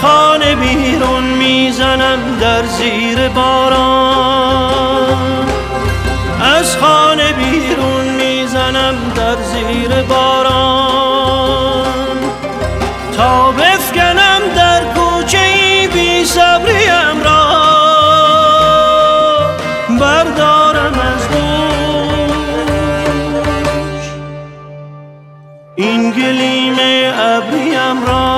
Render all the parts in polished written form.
خانه بیرون میزنم در زیر باران، از خانه بیرون میزنم در زیر باران، تا بفکنم در کوچه ای بی صبریم را، بردارم از دوش این گلیم ابریم را.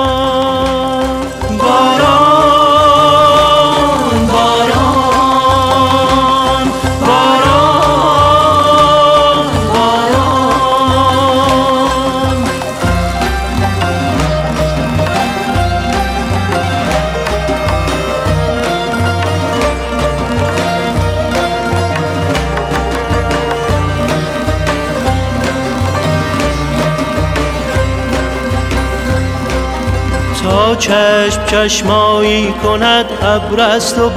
تا چشم چشمایی کند ابر است و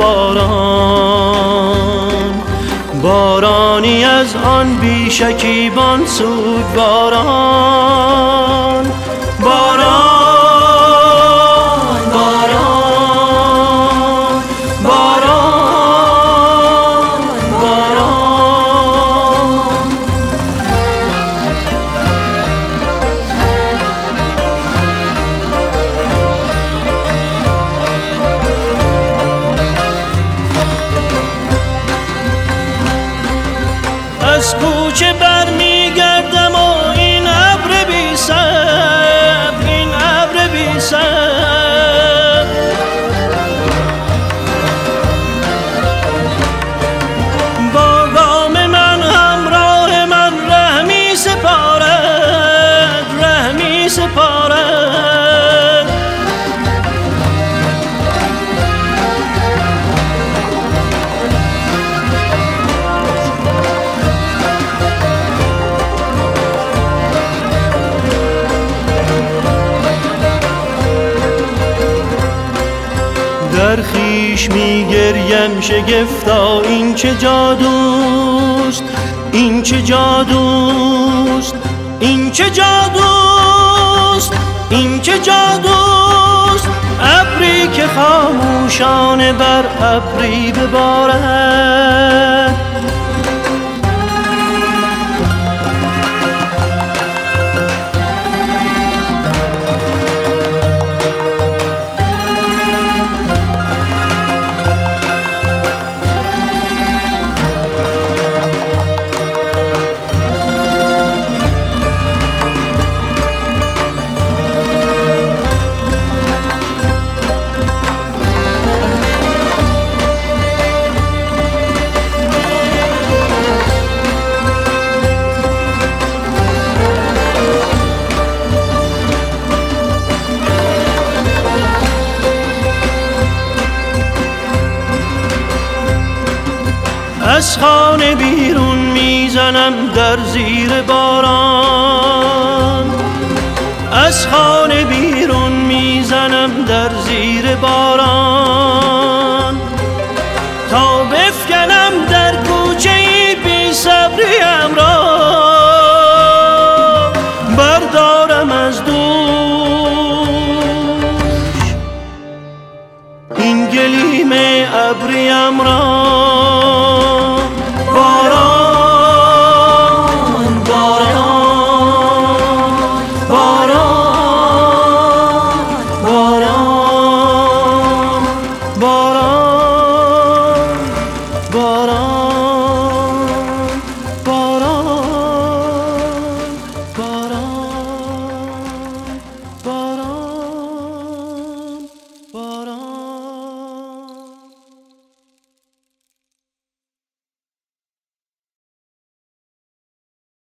باران، بارانی از آن بی شکیبان سوگواران، باران باران باران باران. از کوچه برمیگردم و این ابر بی صبر، این ابر بی صبر با گام من همراه من ره می سپارد، ره می سپارد. در خویش میگریم شگفتا این چه جادوست، این چه جادوست، این چه جادوست، این چه جادوست. ابری که خاموشانه بر ابری ببارد، از خانه بیرون میزنم در زیر باران، از خانه بیرون میزنم در زیر باران.